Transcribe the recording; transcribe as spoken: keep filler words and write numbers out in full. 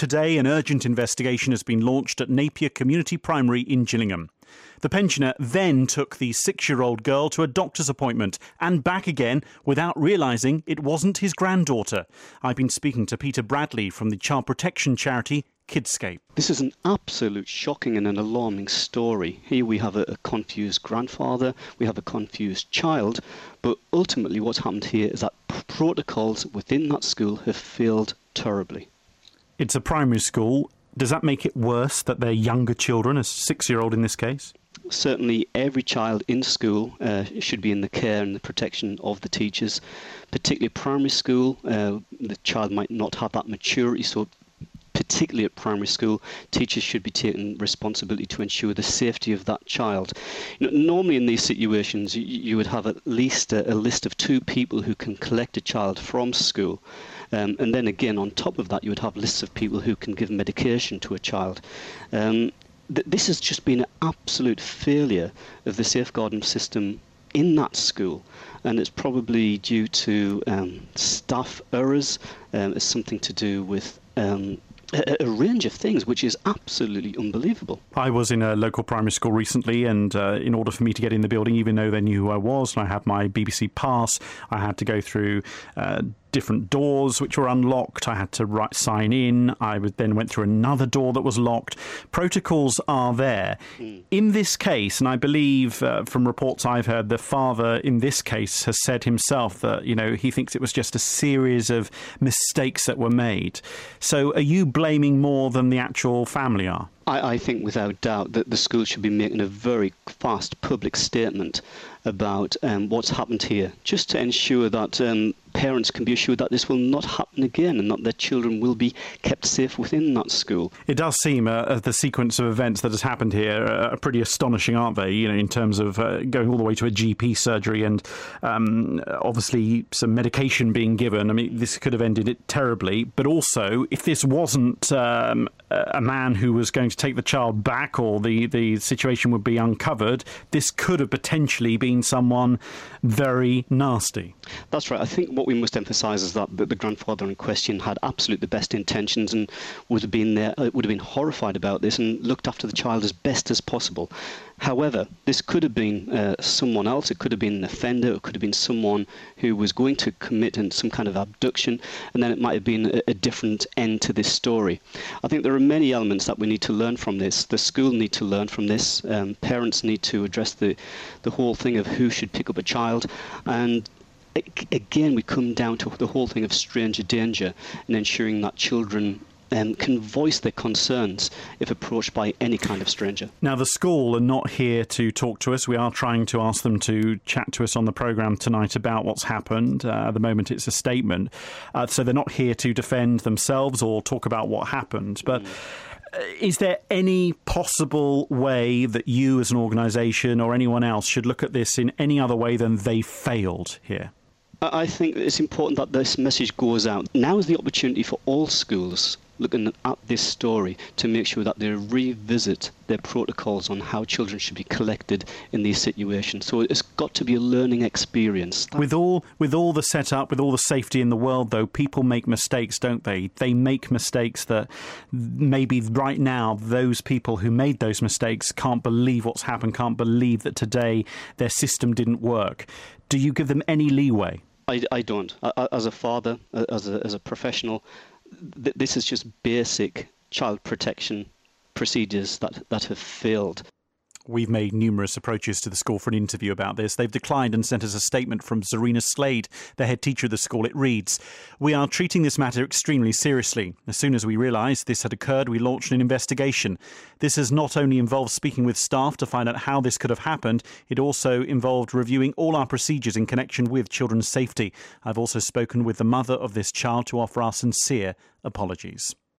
Today, an urgent investigation has been launched at Napier Community Primary in Gillingham. The pensioner then took the six-year-old girl to a doctor's appointment and back again without realising it wasn't his granddaughter. I've been speaking to Peter Bradley from the child protection charity Kidscape. This is an absolute shocking and an alarming story. Here we have a, a confused grandfather, we have a confused child, but ultimately what's happened here is that p- protocols within that school have failed terribly. It's a primary school. Does that make it worse that they're younger children, a six-year-old in this case? Certainly every child in school uh, should be in the care and the protection of the teachers. Particularly primary school, uh, the child might not have that maturity, so particularly at primary school, teachers should be taking responsibility to ensure the safety of that child. You know, normally in these situations, you, you would have at least a, a list of two people who can collect a child from school. Um, and then again, on top of that, you would have lists of people who can give medication to a child. Um, th- this has just been an absolute failure of the safeguarding system in that school, and it's probably due to um, staff errors. Um, it's something to do with um, a, a range of things, which is absolutely unbelievable. I was in a local primary school recently, and uh, in order for me to get in the building, even though they knew who I was, and I had my B B C pass, I had to go through uh, different doors which were unlocked. I had to write, sign in. I would, then went through another door that was locked. Protocols are there. Mm. In this case, and I believe uh, from reports I've heard, the father in this case has said himself that, you know, he thinks it was just a series of mistakes that were made. So are you blaming more than the actual family are? I, I think without doubt that the school should be making a very fast public statement about um, what's happened here, just to ensure that um, parents can be assured that this will not happen again and that their children will be kept safe within that school. It does seem uh, the sequence of events that has happened here are pretty astonishing, aren't they? You know, in terms of uh, going all the way to a G P surgery and um, obviously some medication being given. I mean, this could have ended it terribly. But also, if this wasn't um, a man who was going to take the child back, or the, the situation would be uncovered, this could have potentially been someone very nasty. That's right. I think what we must emphasise is that the grandfather in question had absolutely the best intentions and would have been there, uh, would have been horrified about this and looked after the child as best as possible. However, this could have been uh, someone else. It could have been an offender. It could have been someone who was going to commit some kind of abduction, and then it might have been a, a different end to this story. I think there are many elements that we need to learn from this. The school need to learn from this. Um, parents need to address the, the whole thing of who should pick up a child, and again, we come down to the whole thing of stranger danger and ensuring that children um, can voice their concerns if approached by any kind of stranger. Now, the school are not here to talk to us. We are trying to ask them to chat to us on the programme tonight about what's happened. Uh, at the moment, it's a statement. Uh, so they're not here to defend themselves or talk about what happened. But mm. is there any possible way that you as an organisation or anyone else should look at this in any other way than they failed here? I think it's important that this message goes out. Now is the opportunity for all schools looking at this story to make sure that they revisit their protocols on how children should be collected in these situations. So it's got to be a learning experience. With all with all the setup, with all the safety in the world, though, people make mistakes, don't they? They make mistakes that maybe right now those people who made those mistakes can't believe what's happened, can't believe that today their system didn't work. Do you give them any leeway? I, I don't. I, as a father, as a, as a professional, th- this is just basic child protection procedures that, that have failed. We've made numerous approaches to the school for an interview about this. They've declined and sent us a statement from Zarina Slade, the head teacher of the school. It reads, "We are treating this matter extremely seriously. As soon as we realised this had occurred, we launched an investigation. This has not only involved speaking with staff to find out how this could have happened, it also involved reviewing all our procedures in connection with children's safety. I've also spoken with the mother of this child to offer our sincere apologies."